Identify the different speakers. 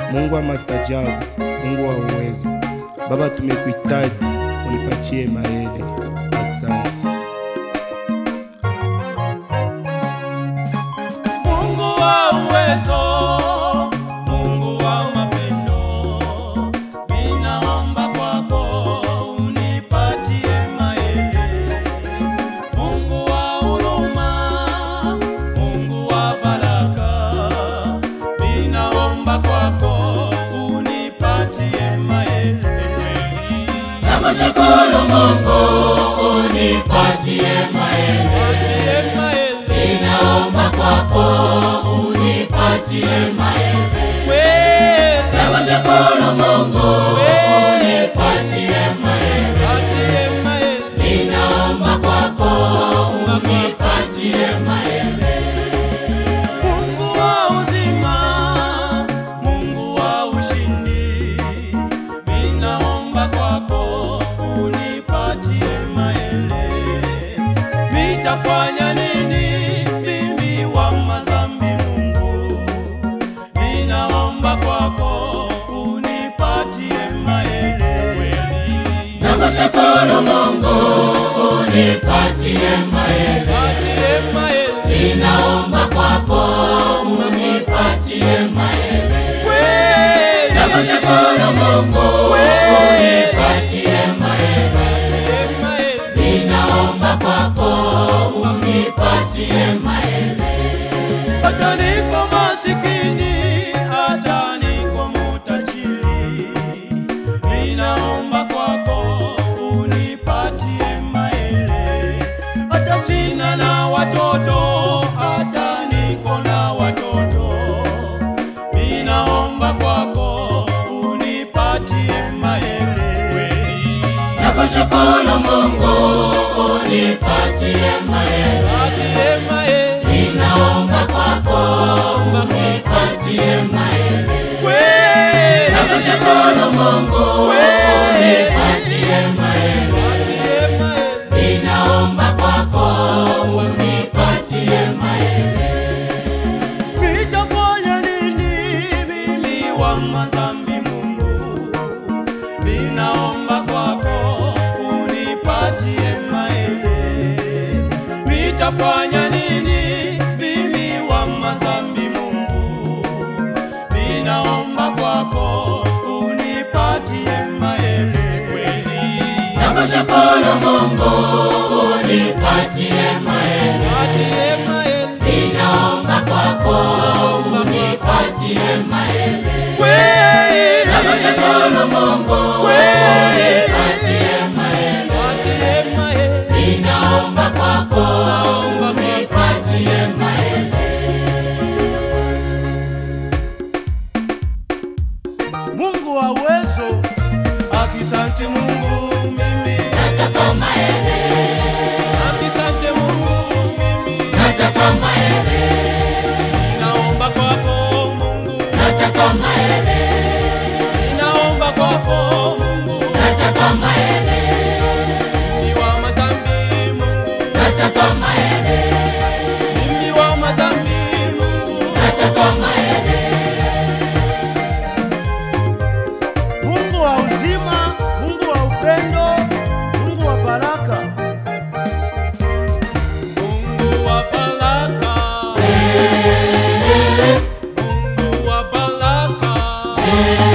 Speaker 1: Mungu wa mastajabu, Mungu wa uwezo. Baba, tumekuhitaji, unipatie maele. Asante.
Speaker 2: Mungu wa uwezo, Mungu wa mapendo, ninaomba kwako unipatie maele. Mungu wa huruma, Mungu wa baraka, ninaomba kwako unipatie maele.
Speaker 3: Nakushukuru Mungu unipatie maele. Ninaomba kwako unipatie maele. Nakushukuru Mungu unipatie maele. Ninaomba kwako unipatie maele.
Speaker 2: Mungu wa uzima, Mungu wa ushindi, ninaomba kwako unipatie maele. Nitafanya nini mimi wa madhambi Mungu? Ninaomba kwako unipatie maele.
Speaker 3: Nakushukuru Mungu unipatie maele. Ninaomba kwako unipatie maele. Nakushukuru Mungu unipatie maele. Ninaomba kwako unipatie maele.
Speaker 2: Hata niko masikini, hata niko mutajiri, ninaomba kwako unipatie maele. Hata sina na watoto, hata niko na watoto, ninaomba kwako unipatie maele.
Speaker 3: Nakushukuru Mungu unipatie maele. Ninaomba kwako unipatie maele. Nakushukuru Mungu unipatie maele. Ninaomba kwako unipatie maele.
Speaker 2: Nitafanya nini mimi wa madhambi Mungu? Ninaomba kwako unipatie maele. Nitafanya nini mimi wa madhambi Mungu? Ninaomba kwako unipatie maele.
Speaker 3: Nakushukuru Mungu unipatie maele. Ninaomba kwako unipatie maele. Nakushukuru Mungu unipatie maele. Ninaomba kwako unipatie maele.
Speaker 2: Mungu wa uwezo, asante Mungu mimi
Speaker 3: Nataka maele.
Speaker 2: asante Mungu mimi
Speaker 3: Nataka maele.
Speaker 2: ninaomba kwako Mungu,
Speaker 3: Nataka maele.
Speaker 2: ninaomba kwako Mungu,
Speaker 3: Nataka maele.
Speaker 2: mimi wa madhambi Mungu,
Speaker 3: Nataka maele.
Speaker 2: mimi wa madhambi Mungu,
Speaker 3: Nataka maele.
Speaker 2: Mungu wa uzima, Mungu wa upendo, Mungu wa baraka, Mungu wa baraka, Mungu wa baraka,